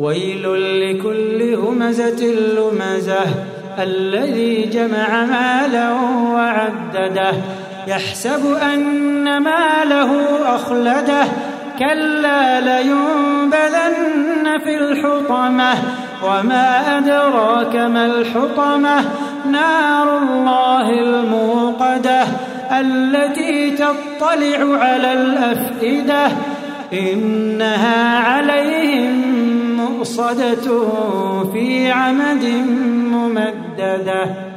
ويل لكل همزة لمزة الذي جمع مالا وعدده يحسب أن ماله أخلده كلا لينبذن في الحطمة وما أدراك ما الحطمة نار الله الموقدة التي تطلع على الأفئدة إنها عليهم مؤصدة في عمد ممددة.